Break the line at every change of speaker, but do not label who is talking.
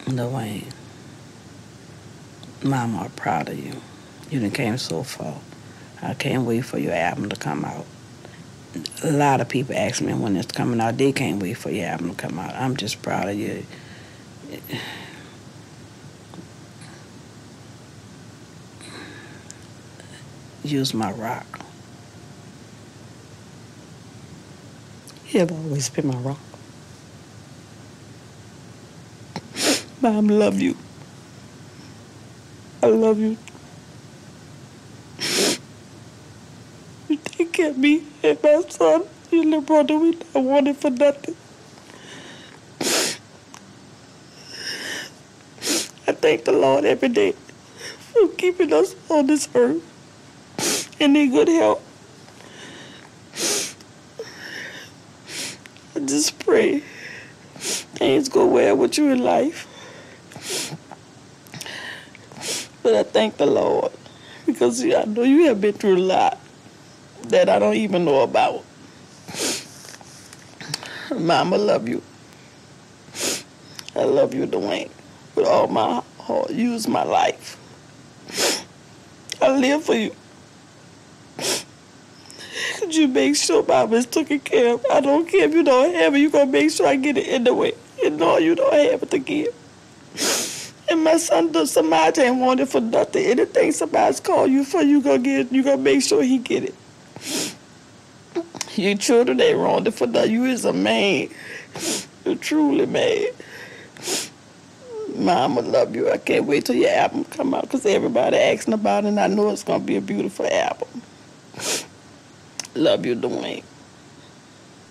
Dwayne, Mama, I'm proud of you. You done came so far. I can't wait for your album to come out. A lot of people ask me when it's coming out. They can't wait for your album to come out. I'm just proud of you. Use my rock. You've always been my rock. Mom, love you. I love you. You take care of me and my son, your little brother. We not wanted for nothing. I thank the Lord every day for keeping us on this earth and in good health. I just pray things go well with you in life. But I thank the Lord because I know you have been through a lot that I don't even know about. Mama, love you. I love you, Dwayne, with all my heart. Use my life. I live for you. Could you make sure Mama's taken care of? I don't care if you don't have it. You're going to make sure I get it anyway. You know you don't have it to give. And my son, somebody ain't want it for nothing. Anything somebody's called you for, you gonna make sure he get it. Your children ain't want it for nothing. You is a man. You're truly man. Mama, love you. I can't wait till your album come out because everybody asking about it, and I know it's gonna be a beautiful album. Love you, Dwayne.